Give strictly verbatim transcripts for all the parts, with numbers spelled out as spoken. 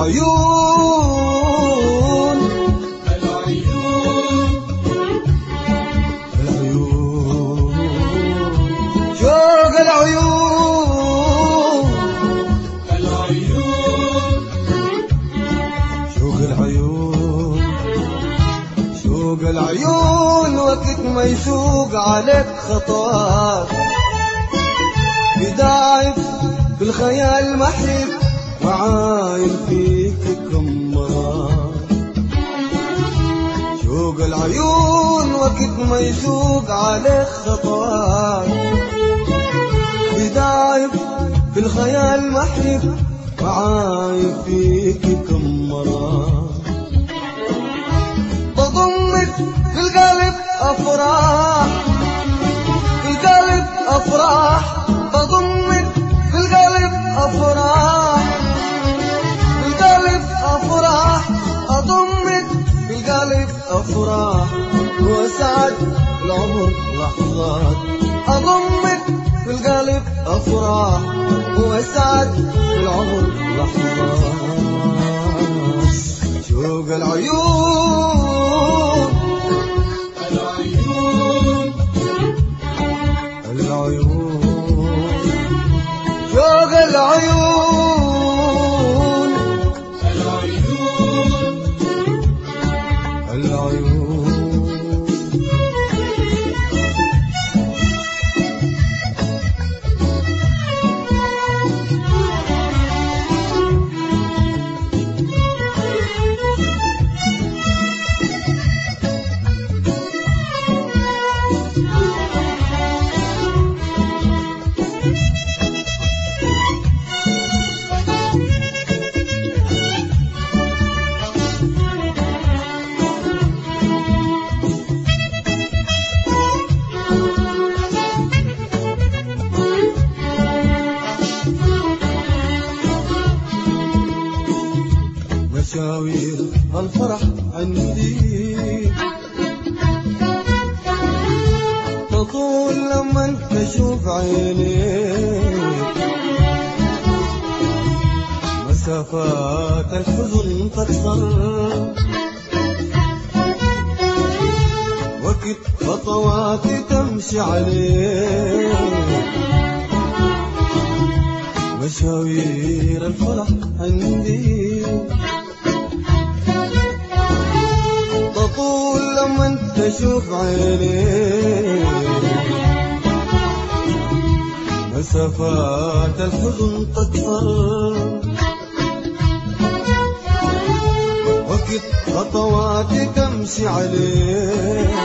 العيون العيون العيون شوق العيون العيون شوق العيون شوق العيون وقت ما يسوق عليك خطوات بداعب بالخيال محيط وعاين فيك كمرات شوق العيون وقت ما يسوق عليك خطوات بداعب بالخيال محيط وعاين فيك كمرات بضمك في القلب أفراح في القلب أفراح بضمك في القلب أفراح في القلب أفراح أضمك في القلب أفراح وسعد العمر لحظات أضمك في القلب أفراح وسعد العمر لحظات شوق العيون العيون العيون شوق العيون العيون العيون مشاوير الفرح عندي تطول لما تشوف عينيك مسافات الحزن تكسر وقت خطواتي تمشي عليك مشاوير الفرح عندي تطول لما تشوف عينيك مسافات الحزن تكسر وقت خطواتي تمشي عليك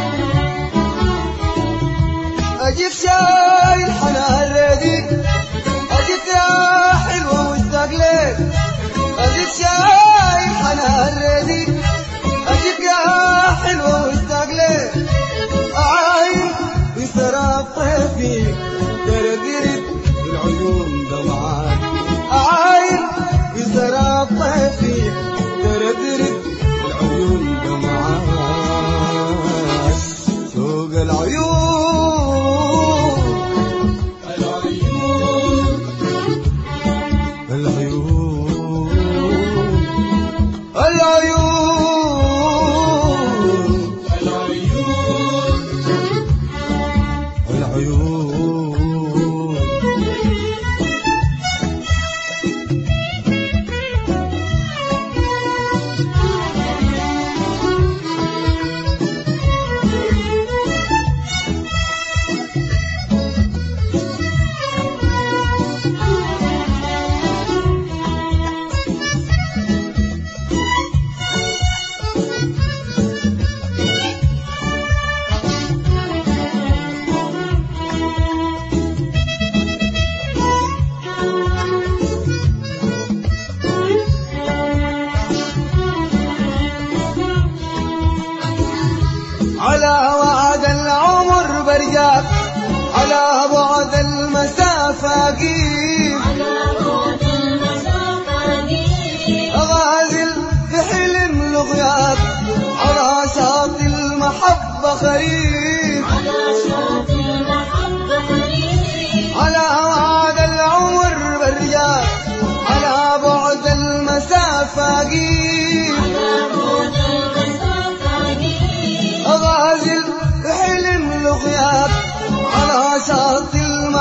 أجيب شاي الحنان رديك أجيب يا حلوة مشتاق لك أجيب شاي الحنان رديك أجيب يا حلوة مشتاق لك أعاين بسراب طيفي تردرد العيون دمعات أعاين بسراب طيفي تردرد العيون دمعات شوق العيون العيون العيون العيون العيون على وعد العمر برجاك على بعد المسافة قيم أغازل في حلم لغياك على شاطئ المحبة خريف على وعد العمر برجاك على بعد المسافة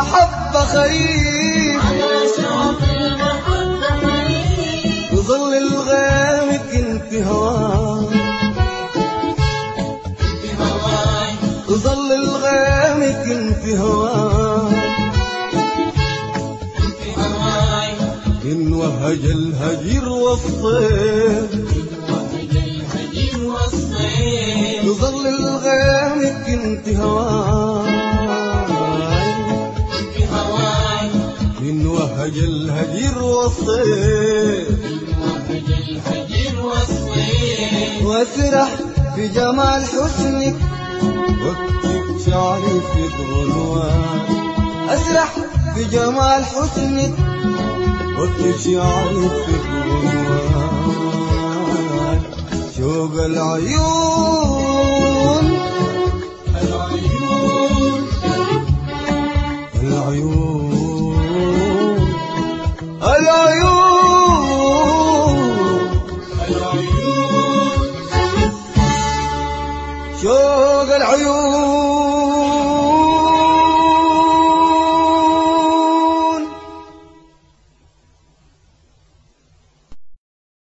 المحبة خريف يظل الغامق انت هواي يظل الغامق انت هواي من وهج الهجر والصيف يظل الغامق انت هواي من وهج الهجر والصيف واسرح في جمال حسنك واكتب شعري في عنوان اسرح في جمال حسنك واكتب شعري في عنوان شوق العيون العيون العيون العيون العيون شوق العيون